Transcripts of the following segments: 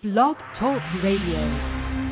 Blog Talk Radio.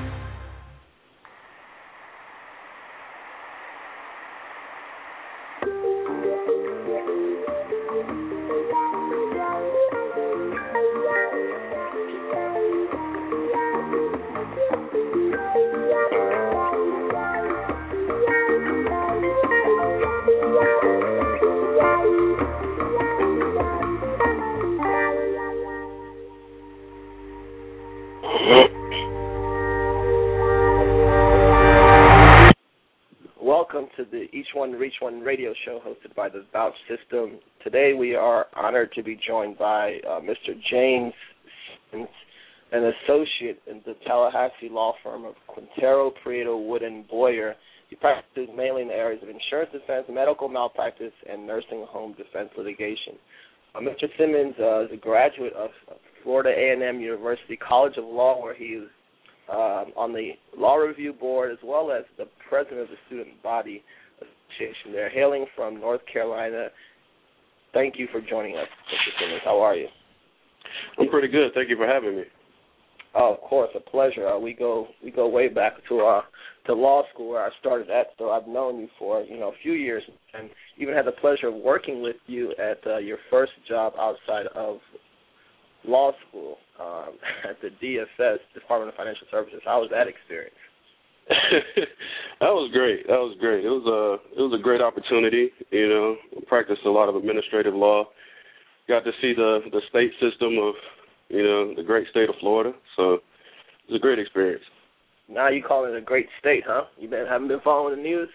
Welcome to the Each One Reach One radio show hosted by the Vouch System. Today we are honored to be joined by Mr. James Simmons, an associate in the Tallahassee law firm of Quintero, Prieto, Wood & Boyer. He practices mainly in the areas of insurance defense, medical malpractice, and nursing home defense litigation. Mr. Simmons is a graduate of Florida A&M University College of Law, where he is on the Law Review Board, as well as the president of the Student Body Association. They're hailing from North Carolina. Thank you for joining us, Mr. Simmons. How are you? I'm pretty good. Thank you for having me. Oh, of course, a pleasure. We go way back to law school where I started at, so I've known you for a few years, and even had the pleasure of working with you at your first job outside of law school at the DFS, Department of Financial Services. How was that experience? That was great. It was a great opportunity. Practiced a lot of administrative law. Got to see the state system of the great state of Florida. So it was a great experience. Now you call it a great state, huh? Haven't been following the news?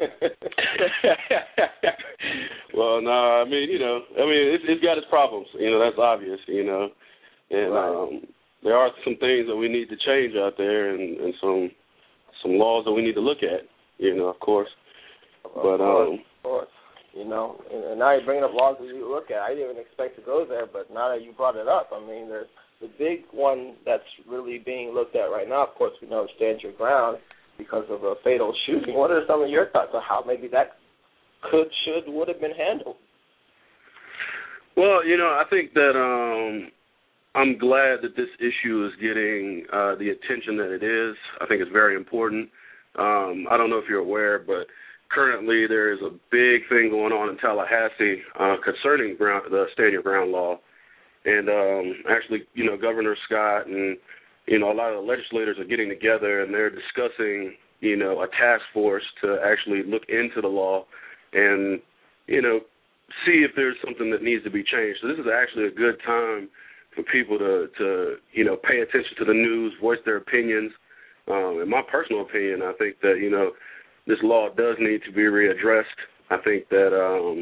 Well, no, it's got its problems. That's obvious. And right. There are some things that we need to change out there, and some laws that we need to look at. Of course. Of course. And now you're bringing up laws that you look at. I didn't even expect to go there, but now that you brought it up, there's the big one that's really being looked at right now. Of course, we know Stand Your Ground because of a fatal shooting. What are some of your thoughts on how maybe that would have been handled? Well, I think that I'm glad that this issue is getting the attention that it is. I think it's very important. I don't know if you're aware, but currently there is a big thing going on in Tallahassee concerning the Stand Your Ground law. And actually, Governor Scott and, a lot of the legislators are getting together, and they're discussing, a task force to actually look into the law and, see if there's something that needs to be changed. So this is actually a good time for people to pay attention to the news, voice their opinions. In my personal opinion, I think that, this law does need to be readdressed. I think that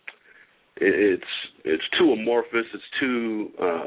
it's too amorphous. It's too,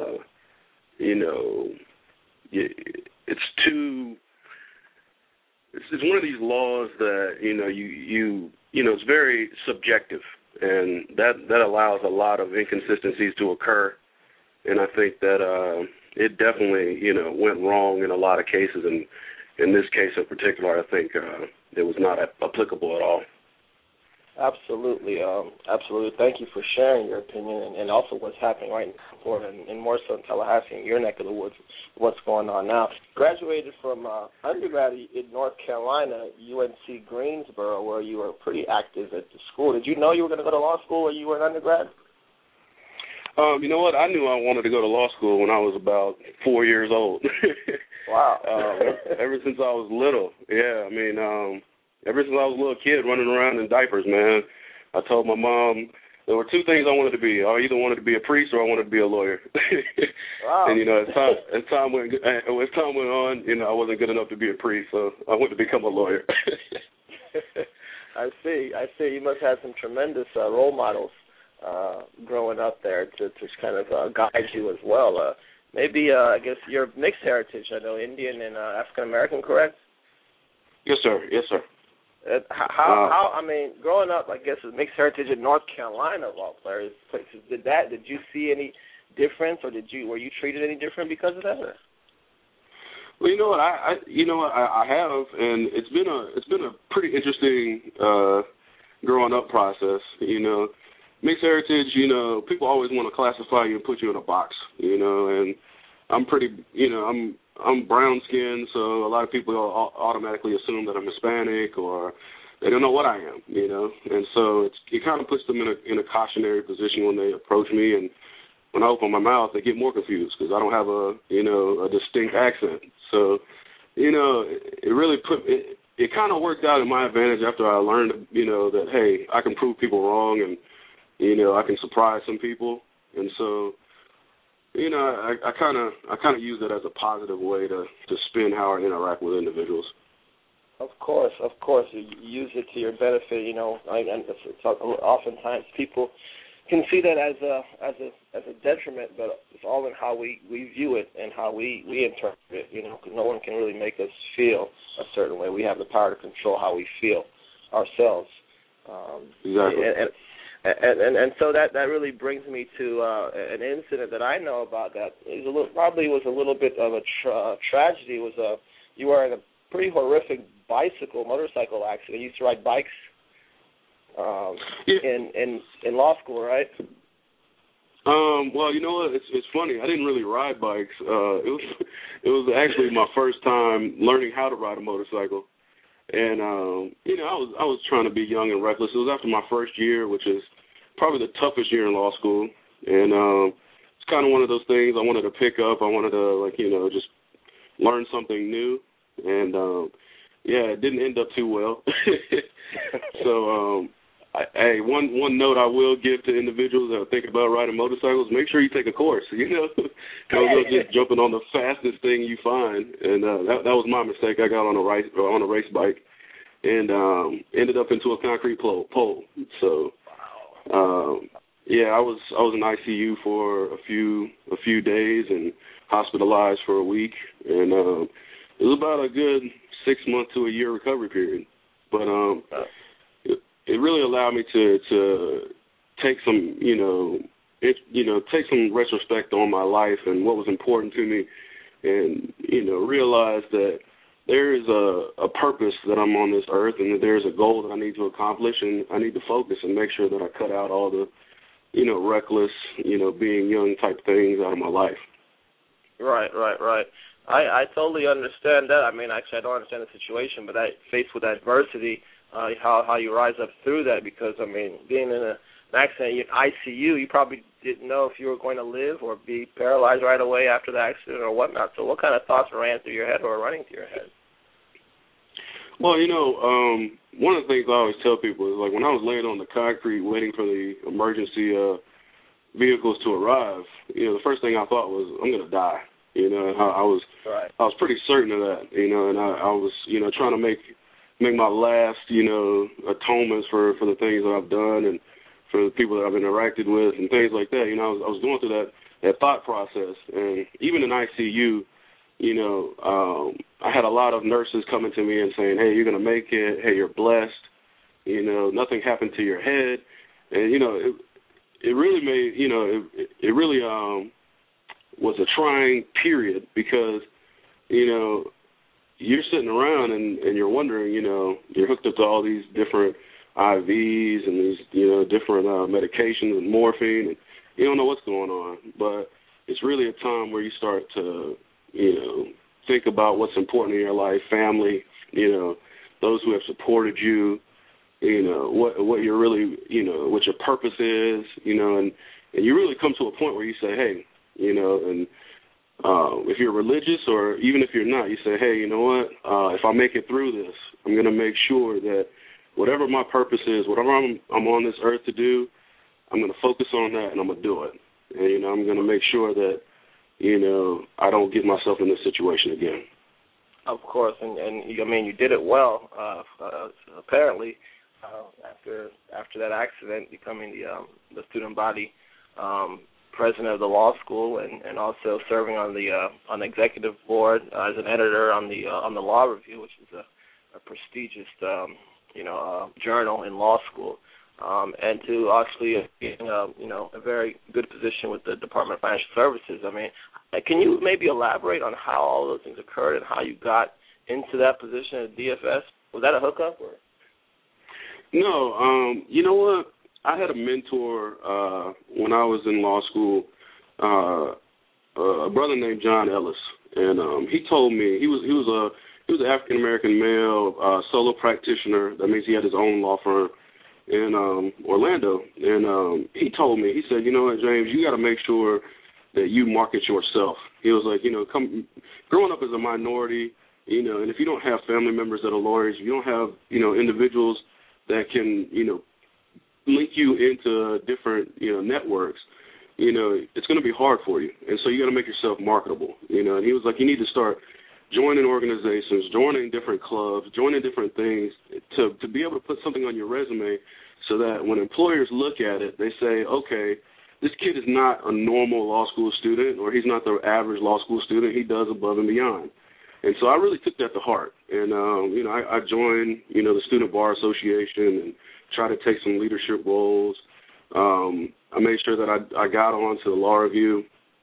it's one of these laws that, it's very subjective, and that allows a lot of inconsistencies to occur. And I think that it definitely, went wrong in a lot of cases. And in this case in particular, I think it was not applicable at all. Absolutely. Thank you for sharing your opinion and also what's happening right now in Florida and more so in Tallahassee, in your neck of the woods, what's going on now. Graduated from undergrad in North Carolina, UNC Greensboro, where you were pretty active at the school. Did you know you were going to go to law school when you were an undergrad? You know what? I knew I wanted to go to law school when I was about 4 years old. Wow. Ever since I was little. Yeah, ever since I was a little kid running around in diapers, man, I told my mom there were two things I wanted to be. I either wanted to be a priest or I wanted to be a lawyer. Wow. And, as time went on, I wasn't good enough to be a priest, so I went to become a lawyer. I see. You must have some tremendous role models growing up there to kind of guide you as well. Maybe, I guess, you're mixed heritage. I know Indian and African-American, correct? Yes, sir. Growing up, I guess, with mixed heritage in North Carolina of all places, did you see any difference, or were you treated any different because of that? Well, you know what, I have, and it's been a pretty interesting growing up process. Mixed heritage, people always want to classify you and put you in a box, and I'm pretty, I'm brown skinned, so a lot of people automatically assume that I'm Hispanic, or they don't know what I am, and so it kind of puts them in a cautionary position when they approach me, and when I open my mouth, they get more confused because I don't have a distinct accent. So, it really it kind of worked out in my advantage after I learned, that, hey, I can prove people wrong, and, I can surprise some people. And so, I kind of use it as a positive way to spin how I interact with individuals. Of course, you use it to your benefit. And oftentimes people can see that as a detriment, but it's all in how we view it and how we interpret it. Because no one can really make us feel a certain way. We have the power to control how we feel ourselves. Exactly. And so that really brings me to an incident that I know about that probably was a little bit of a tragedy. You were in a pretty horrific motorcycle accident. You used to ride bikes in law school, right? Well, you know what? It's funny. I didn't really ride bikes. It was actually my first time learning how to ride a motorcycle. And, I was trying to be young and reckless. It was after my first year, which is probably the toughest year in law school. And it's kind of one of those things I wanted to pick up. I wanted to, just learn something new. And, it didn't end up too well. So, one note I will give to individuals that are thinking about riding motorcycles: make sure you take a course. Don't go just jumping on the fastest thing you find. And that was my mistake. I got on a race bike and ended up into a concrete pole. So, I was in ICU for a few days and hospitalized for a week. And it was about a good 6 month to a year recovery period. But it really allowed me to take some, take some retrospect on my life and what was important to me, and realize that there is a purpose that I'm on this earth, and that there's a goal that I need to accomplish, and I need to focus and make sure that I cut out all the, reckless, being young type things out of my life. Right. I totally understand that. I mean, actually, I don't understand the situation, but faced with adversity, how you rise up through that, because, I mean, being in an accident in ICU, you probably didn't know if you were going to live or be paralyzed right away after the accident or whatnot. So what kind of thoughts ran through your head or running through your head? Well, one of the things I always tell people is, when I was laying on the concrete waiting for the emergency vehicles to arrive, the first thing I thought was, I'm going to die. I was pretty certain of that, and I was, trying to make my last, atonements for the things that I've done and for the people that I've interacted with and things like that. I was going through that thought process. And even in ICU, I had a lot of nurses coming to me and saying, hey, you're going to make it. Hey, you're blessed. Nothing happened to your head. And, it really made, it really was a trying period because, you're sitting around and you're wondering, you're hooked up to all these different IVs and these, different medications and morphine, and you don't know what's going on. But it's really a time where you start to, think about what's important in your life, family, those who have supported you, what you're really, what your purpose is, and you really come to a point where you say, hey, and if you're religious or even if you're not, you say, hey, you know what, if I make it through this, I'm going to make sure that whatever my purpose is, whatever I'm on this earth to do, I'm going to focus on that and I'm going to do it. And, I'm going to make sure that, I don't get myself in this situation again. Of course, and I mean, you did it well, apparently, after that accident, becoming the student body president of the law school, and also serving on the executive board as an editor on the Law Review, which is a prestigious journal in law school, and to actually be in a very good position with the Department of Financial Services. I mean, can you maybe elaborate on how all those things occurred and how you got into that position at DFS? Was that a hookup or? No, you know what? I had a mentor when I was in law school. a brother named John Ellis, and he told me he was an African American male solo practitioner. That means he had his own law firm in Orlando, and he told me, he said, you know what, James, you got to make sure that you market yourself. He was like, growing up as a minority, and if you don't have family members that are lawyers, you don't have, individuals that can, link you into different, networks, it's going to be hard for you. And so you got to make yourself marketable, and he was like, you need to start joining organizations, joining different clubs, joining different things to be able to put something on your resume so that when employers look at it, they say, okay, this kid is not a normal law school student, or he's not the average law school student. He does above and beyond. And so I really took that to heart. And, I joined, the Student Bar Association and tried to take some leadership roles. I made sure that I got on to the Law Review,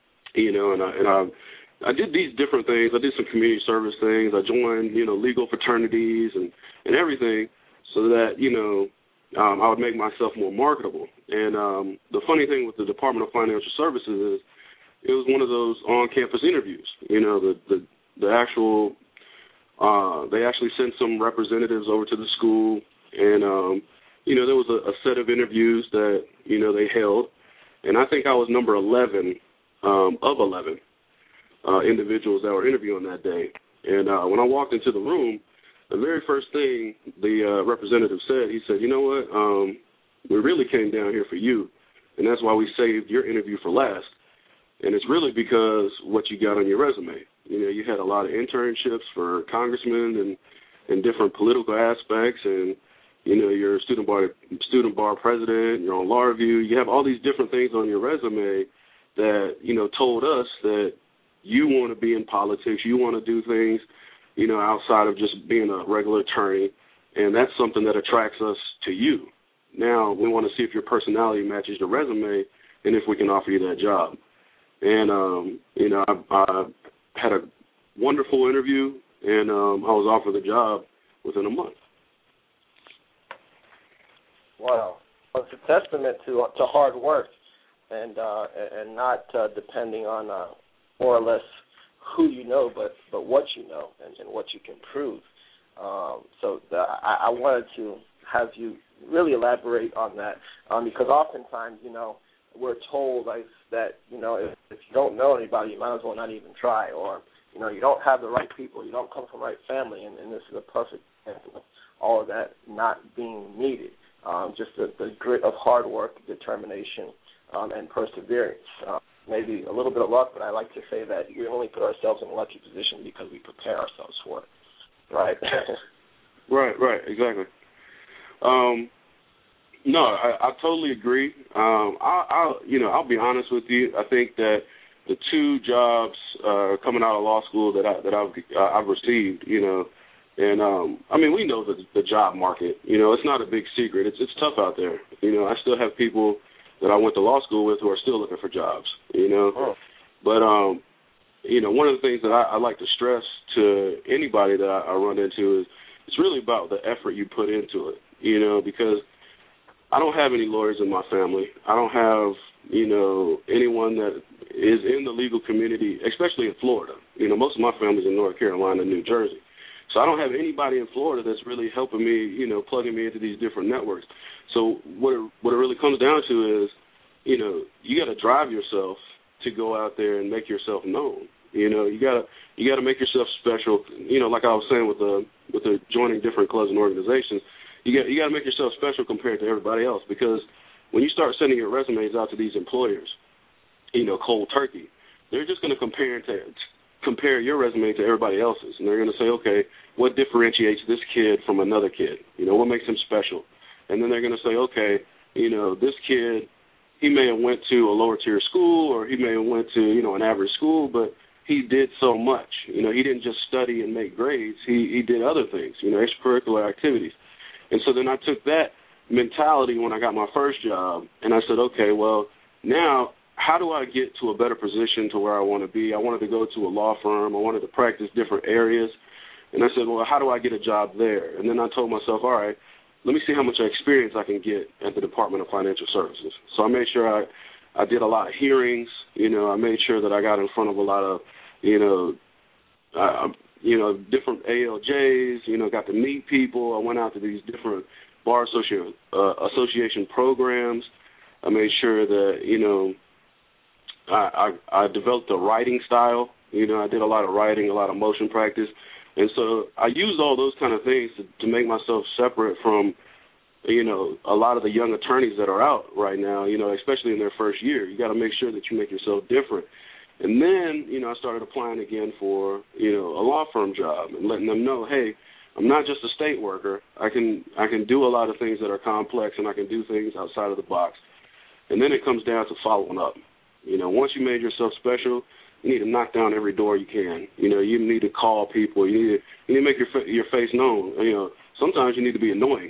and I did these different things. I did some community service things. I joined, legal fraternities and everything so that, I would make myself more marketable. And the funny thing with the Department of Financial Services is it was one of those on-campus interviews. The actual they actually sent some representatives over to the school, and there was a set of interviews that they held, and I think I was number 11 of 11 individuals that were interviewing that day. And when I walked into the room, the very first thing the representative said, he said, you know what, we really came down here for you, and that's why we saved your interview for last. And it's really because what you got on your resume. You had a lot of internships for congressmen and different political aspects, and, you're a student bar president, you're on Law Review. You have all these different things on your resume that, told us that you want to be in politics, you want to do things, outside of just being a regular attorney, and that's something that attracts us to you. Now we want to see if your personality matches your resume and if we can offer you that job. And, I had a wonderful interview, and I was offered the job within a month. Wow. Well, it's a testament to hard work and not depending on more or less who you know, but what you know and what you can prove. I wanted to have you really elaborate on that because oftentimes, we're told that, if you don't know anybody, you might as well not even try, or, you don't have the right people, you don't come from the right family, and this is a perfect example of all of that not being needed. Just the grit of hard work, determination, and perseverance. Maybe a little bit of luck, but I like to say that we only put ourselves in a lucky position because we prepare ourselves for it, right? Right, exactly. No, I totally agree. I'll be honest with you. I think that the two jobs coming out of law school that I've received, and we know the job market. It's not a big secret. It's tough out there. I still have people that I went to law school with who are still looking for jobs. But one of the things that I like to stress to anybody that I run into is it's really about the effort you put into it. Because I don't have any lawyers in my family. I don't have, anyone that is in the legal community, especially in Florida. Most of my family's in North Carolina and New Jersey. So I don't have anybody in Florida that's really helping me, plugging me into these different networks. So what it really comes down to is, you got to drive yourself to go out there and make yourself known. You got to make yourself special. Like I was saying with the joining different clubs and organizations, you got to make yourself special compared to everybody else, because when you start sending your resumes out to these employers, cold turkey, they're just going to compare your resume to everybody else's, and they're going to say, okay, what differentiates this kid from another kid? What makes him special? And then they're going to say, okay, this kid, he may have went to a lower tier school, or he may have went to, an average school, but he did so much. He didn't just study and make grades. He did other things, extracurricular activities. And so then I took that mentality when I got my first job, and I said, okay, well, now how do I get to a better position to where I want to be? I wanted to go to a law firm. I wanted to practice different areas. And I said, well, how do I get a job there? And then I told myself, all right, let me see how much experience I can get at the Department of Financial Services. So I made sure I did a lot of hearings. I made sure that I got in front of a lot of, different ALJs. Got to meet people. I went out to these different bar association programs. I made sure that I developed a writing style. I did a lot of writing, a lot of motion practice, and so I used all those kind of things to make myself separate from a lot of the young attorneys that are out right now, especially in their first year. You got to make sure that you make yourself different. And then, I started applying again for, a law firm job and letting them know, hey, I'm not just a state worker. I can do a lot of things that are complex, and I can do things outside of the box. And then it comes down to following up. Once you made yourself special, you need to knock down every door you can. You need to call people. You need to make your face known. Sometimes you need to be annoying,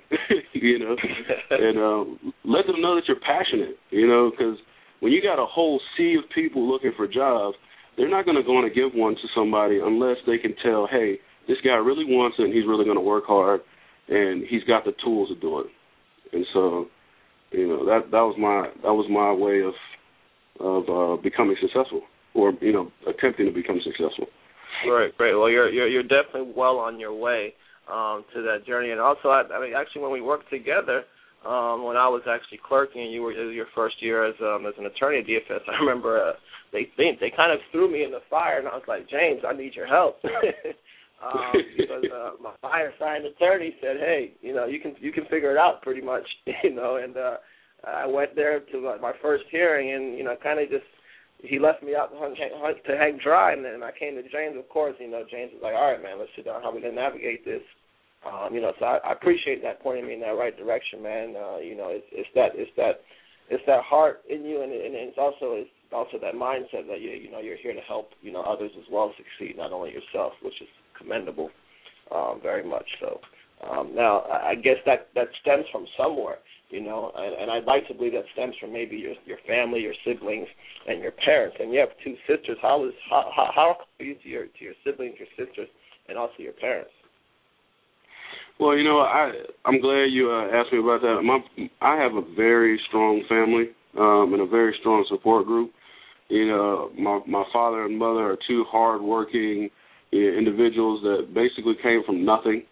and let them know that you're passionate, because when you got a whole sea of people looking for jobs, they're not going to go on and give one to somebody unless they can tell, hey, this guy really wants it and he's really going to work hard and he's got the tools to do it. And so, that was my way of becoming successsul, or attempting to become successful. Right, great. Well, you're definitely well on your way to that journey. And also, actually, when we worked together, when I was actually clerking, you were your first year as an attorney at DFS, I remember they kind of threw me in the fire, and I was like, James, I need your help. Because my fire-signed attorney said, hey, you can figure it out pretty much, and I went there to my first hearing, and kind of just he left me out to hang dry, and then I came to James. Of course, James was like, all right, man, let's sit down. How we gonna navigate this? So I appreciate that pointing me in that right direction, man. It's that heart in you, and it's also that mindset that you're here to help others as well succeed, not only yourself, which is commendable, very much so. Now I guess that stems from somewhere, and I'd like to believe that stems from maybe your family, your siblings, and your parents. And you have two sisters. How are you to your siblings, your sisters, and also your parents? Well, I'm glad you asked me about that. I have a very strong family and a very strong support group. My father and mother are two hardworking individuals that basically came from nothing.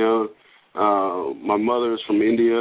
My mother is from India,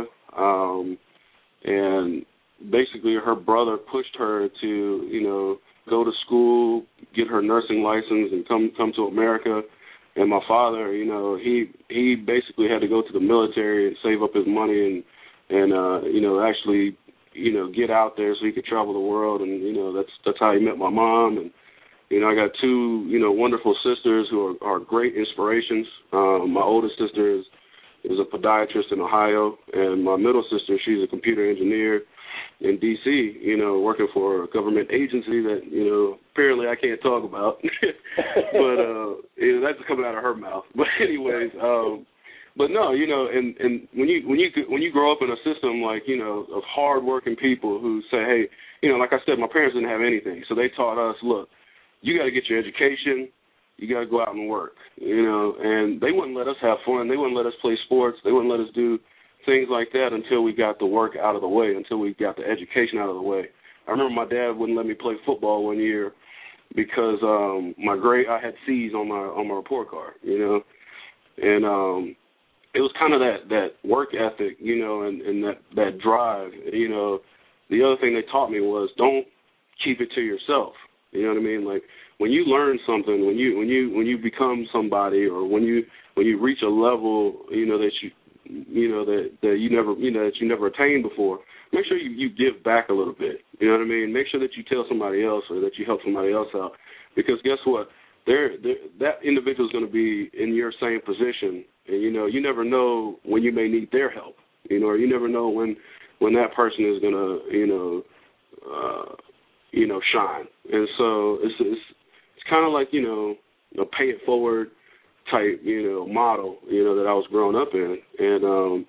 and basically her brother pushed her to, go to school, get her nursing license, and come to America. And my father, he basically had to go to the military and save up his money and actually, get out there so he could travel the world. And, that's how he met my mom. And, I got two, wonderful sisters who are great inspirations. My oldest sister is a podiatrist in Ohio, and my middle sister, she's a computer engineer in D.C., working for a government agency that, apparently I can't talk about. But that's coming out of her mouth. But anyways, but no, and when you grow up in a system like, of hardworking people who say, hey, like I said, my parents didn't have anything, so they taught us, look, you got to get your education, you got to go out and work, and they wouldn't let us have fun, they wouldn't let us play sports, they wouldn't let us do things like that until we got the work out of the way, until we got the education out of the way. I remember my dad wouldn't let me play football one year because I had C's on my report card, and it was kind of that work ethic, and that drive. The other thing they taught me was don't keep it to yourself. You know what I mean? Like when you learn something, when you become somebody, or when you reach a level, that you never attained before, make sure you give back a little bit. You know what I mean? Make sure that you tell somebody else, or that you help somebody else out, because guess what? That individual is going to be in your same position, and you never know when you may need their help. Or you never know when that person is going to shine. And so it's kind of like a pay it forward type model that I was growing up in, and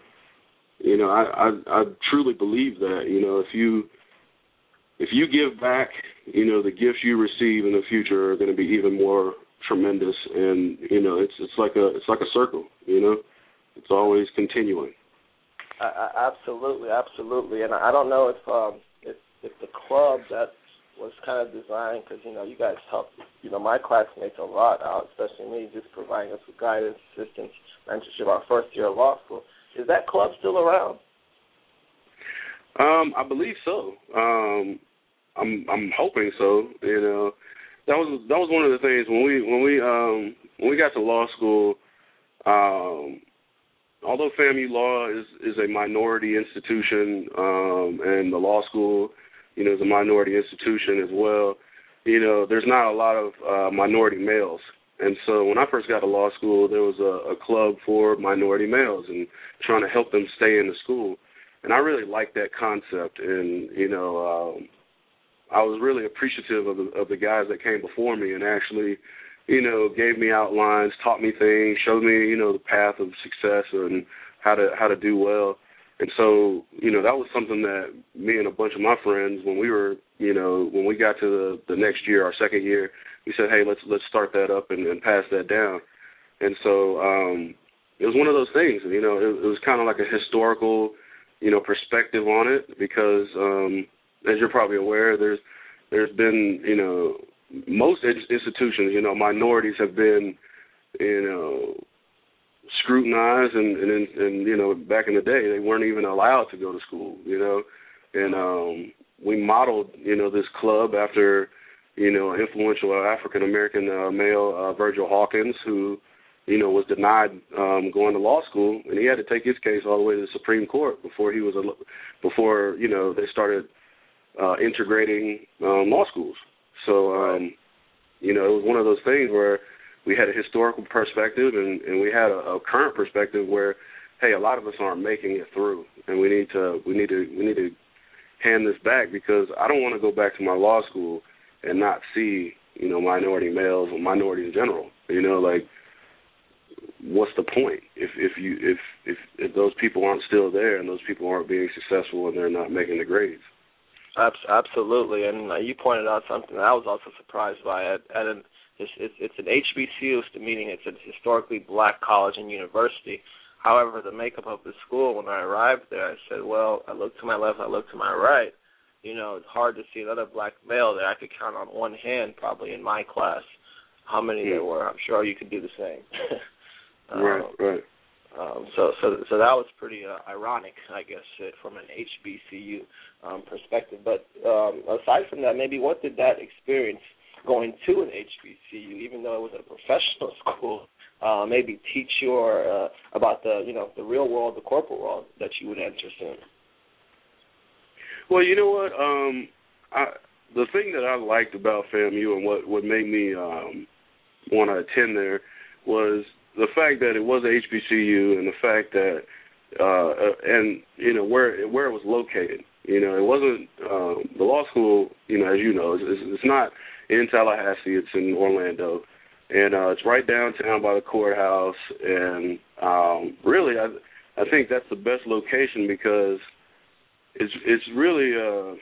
I truly believe that if you give back, the gifts you receive in the future are going to be even more tremendous, and it's like a circle, it's always continuing. Absolutely, and I don't know if if the club that was kind of designed, because, you guys helped, my classmates a lot out, especially me, just providing us with guidance, assistance, mentorship our first year of law school. Is that club still around? I believe so. I'm hoping so. That was one of the things when we got to law school. Although FAMU Law is a minority institution, and the law school, is a minority institution as well, there's not a lot of minority males. And so when I first got to law school, there was a club for minority males and trying to help them stay in the school. And I really liked that concept. And, I was really appreciative of the guys that came before me and actually, gave me outlines, taught me things, showed me, the path of success and how to do well. And so, that was something that me and a bunch of my friends, when we got to the next year, our second year, we said, hey, let's start that up and pass that down. And so it was one of those things, it was kind of like a historical, perspective on it because, as you're probably aware, there's been, most institutions, minorities have been, scrutinized and back in the day, they weren't even allowed to go to school, and we modeled, this club after, influential African-American male, Virgil Hawkins, who, was denied going to law school, and he had to take his case all the way to the Supreme Court before they started integrating law schools. So, it was one of those things where we had a historical perspective and we had a current perspective where, hey, a lot of us aren't making it through, and we need to hand this back because I don't want to go back to my law school and not see, minority males or minorities in general. What's the point if those people aren't still there and those people aren't being successful and they're not making the grades? Absolutely, and you pointed out something that I was also surprised by. It's an HBCU, meaning it's a historically black college and university. However, the makeup of the school, when I arrived there, I said, well, I looked to my left, I looked to my right. It's hard to see another black male that I could count on one hand probably in my class how many there were. I'm sure you could do the same. Right. So that was pretty ironic, I guess, from an HBCU perspective. But aside from that, maybe what did that experience going to an HBCU, even though it was a professional school, maybe teach you about the real world, the corporate world that you would enter soon? Well, you know what? The thing that I liked about FAMU and what made me want to attend there was the fact that it was a HBCU and the fact that where it was located. It wasn't the law school. As you know, it's not in Tallahassee. It's in Orlando, and it's right downtown by the courthouse. And really, I think that's the best location because it's really.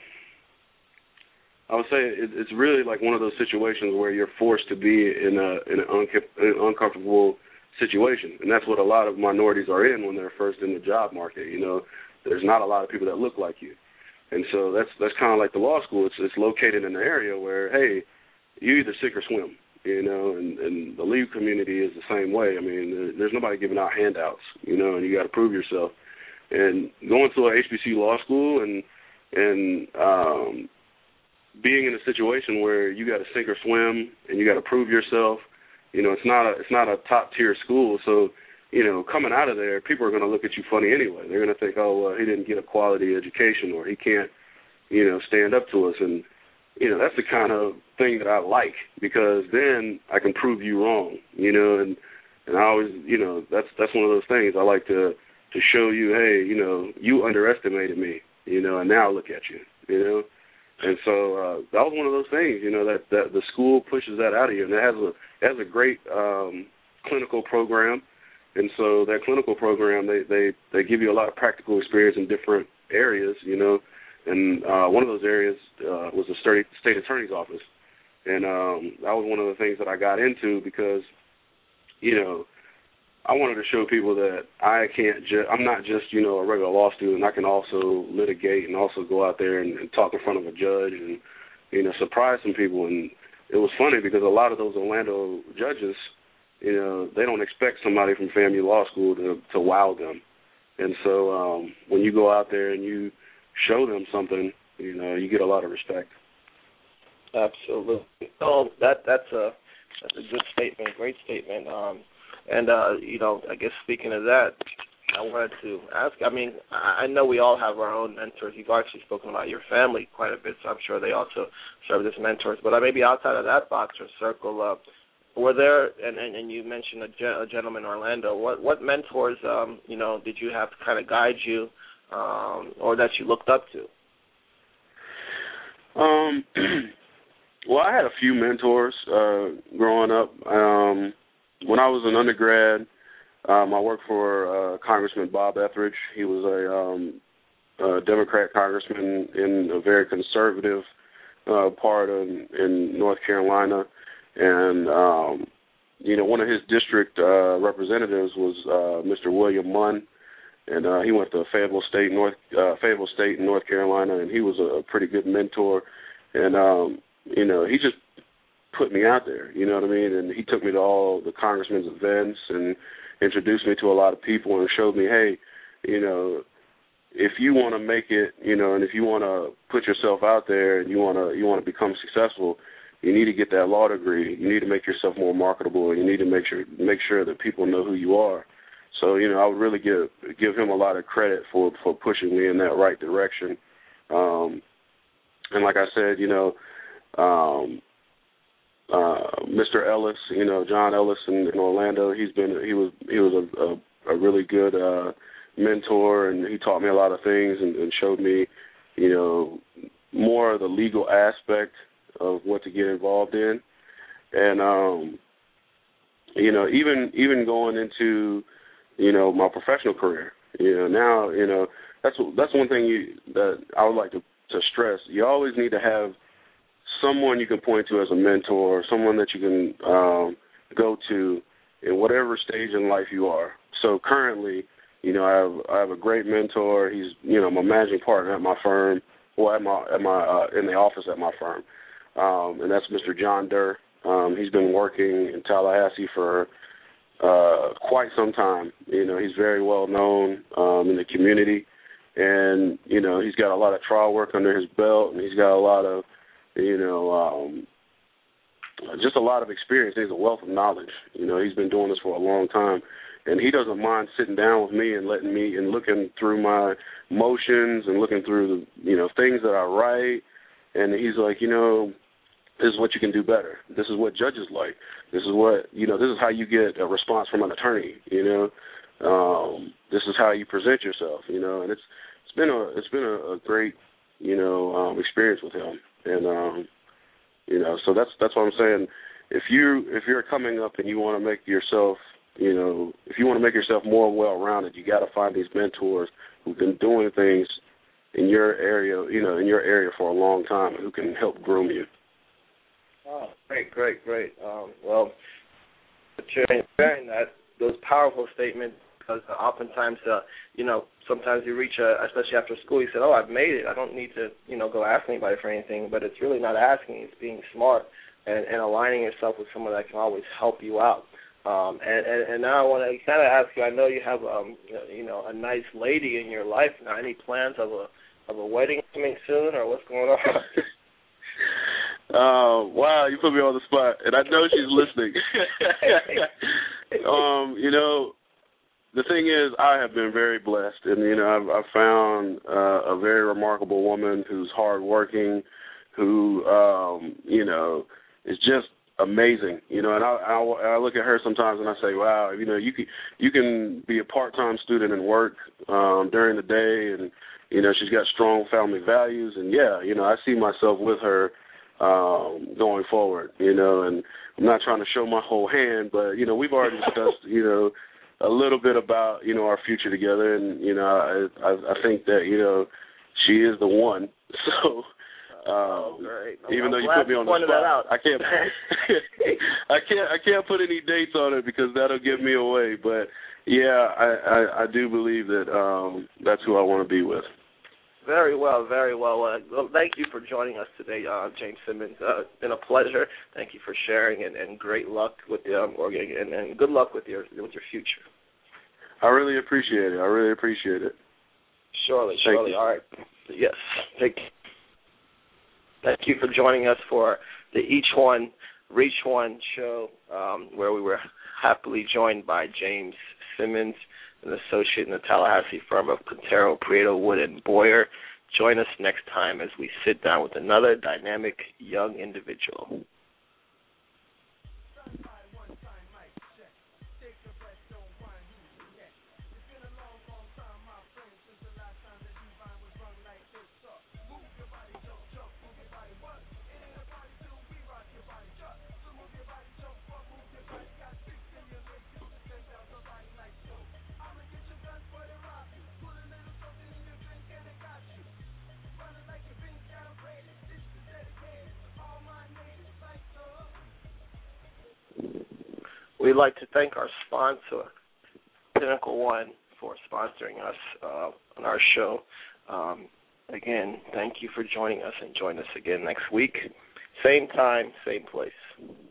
I would say it's really like one of those situations where you're forced to be in an uncomfortable situation, and that's what a lot of minorities are in when they're first in the job market. There's not a lot of people that look like you, and so that's kind of like the law school. It's located in an area where, hey, you either sink or swim, and the legal community is the same way. I mean, there's nobody giving out handouts, and you got to prove yourself. And going to a HBCU law school and being in a situation where you got to sink or swim and you got to prove yourself. It's not a top tier school, so coming out of there, people are going to look at you funny anyway. They're going to think, oh, well, he didn't get a quality education, or he can't, stand up to us, and that's the kind of thing that I like because then I can prove you wrong, and I always, that's one of those things I like to show you, hey, you underestimated me, and now look at you, And so that was one of those things, that the school pushes that out of you, and it has a great clinical program, and so that clinical program they give you a lot of practical experience in different areas, and one of those areas was the state attorney's office, and that was one of the things that I got into because, I wanted to show people that I'm not just, you know, a regular law student. I can also litigate and also go out there and talk in front of a judge and, you know, surprise some people. And it was funny because a lot of those Orlando judges, you know, they don't expect somebody from FAMU Law School to wow them. And so when you go out there and you show them something, you know, you get a lot of respect. Absolutely. Oh, that's a good statement, great statement. You know, I guess speaking of that, I wanted to ask, I mean, I know we all have our own mentors. You've actually spoken about your family quite a bit, so I'm sure they also serve as mentors. But maybe outside of that box or circle, were there, and you mentioned a gentleman in Orlando, what mentors, you know, did you have to kind of guide you or that you looked up to? Well, I had a few mentors growing up. When I was an undergrad, I worked for Congressman Bob Etheridge. He was a Democrat congressman in a very conservative part in North Carolina. And, you know, one of his district representatives was Mr. William Munn. And he went to Fayetteville State in North Carolina, and he was a pretty good mentor. And, you know, he just put me out there, you know what I mean? And he took me to all the congressman's events and introduced me to a lot of people and showed me, hey, you know, if you want to make it, you know, and if you want to put yourself out there and you want to become successful, you need to get that law degree. You need to make yourself more marketable, and you need to make sure that people know who you are. So, you know, I would really give him a lot of credit for pushing me in that right direction. And like I said, you know, Mr. Ellis, you know, John Ellis in Orlando, he was a really good mentor, and he taught me a lot of things and showed me, you know, more of the legal aspect of what to get involved in. And you know, even going into, you know, my professional career, you know, now, you know, that's one thing that I would like to stress. You always need to have someone you can point to as a mentor, someone that you can go to in whatever stage in life you are. So currently, you know, I have a great mentor. He's, you know, my managing partner at my firm, or in the office at my firm, and that's Mr. John Durr. He's been working in Tallahassee for quite some time. You know, he's very well known in the community, and, you know, he's got a lot of trial work under his belt, and he's got a lot of, you know, just a lot of experience. He's a wealth of knowledge. You know, he's been doing this for a long time, and he doesn't mind sitting down with me and letting me and looking through my motions and looking through the, you know, things that I write, and he's like, you know, this is what you can do better. This is what judges like. This is what, you know, this is how you get a response from an attorney, you know. This is how you present yourself, you know, and it's been a great, you know, experience with him. And you know, so that's what I'm saying. If you're coming up and you want to make yourself, you know, if you want to make yourself more well-rounded, you got to find these mentors who've been doing things in your area, you know, in your area for a long time, and who can help groom you. Oh, great. Well, you're sharing those powerful statements, because oftentimes, you know, sometimes you reach especially after school, you said, oh, I've made it. I don't need to, you know, go ask anybody for anything. But it's really not asking. It's being smart and aligning yourself with someone that can always help you out. And now I want to kind of ask you, I know you have, you know, a nice lady in your life now. Any plans of a wedding coming soon, or what's going on? Wow, you put me on the spot, and I know she's listening. You know, the thing is, I have been very blessed, and, you know, I've found a very remarkable woman who's hardworking, who, you know, is just amazing, you know. And I look at her sometimes and I say, wow, you know, you can be a part-time student and work during the day, and, you know, she's got strong family values, and yeah, you know, I see myself with her going forward, you know. And I'm not trying to show my whole hand, but, you know, we've already discussed, you know, a little bit about, you know, our future together, and, you know, I think that, you know, she is the one. So, Great. Even though you put me on the spot, I can't. I can't put any dates on it because that'll give me away. But yeah, I do believe that that's who I want to be with. Very well, very well. Well, thank you for joining us today, James Simmons. It's been a pleasure. Thank you for sharing, and great luck with the organization, and good luck with your future. I really appreciate it. Surely. You. All right. Yes. Thank you for joining us for the Each One, Reach One show, where we were happily joined by James Simmons, an associate in the Tallahassee firm of Quintero, Prieto, Wood, and Boyer. Join us next time as we sit down with another dynamic young individual. We'd like to thank our sponsor, Pinnacle One, for sponsoring us on our show. Again, thank you for joining us, and join us again next week. Same time, same place.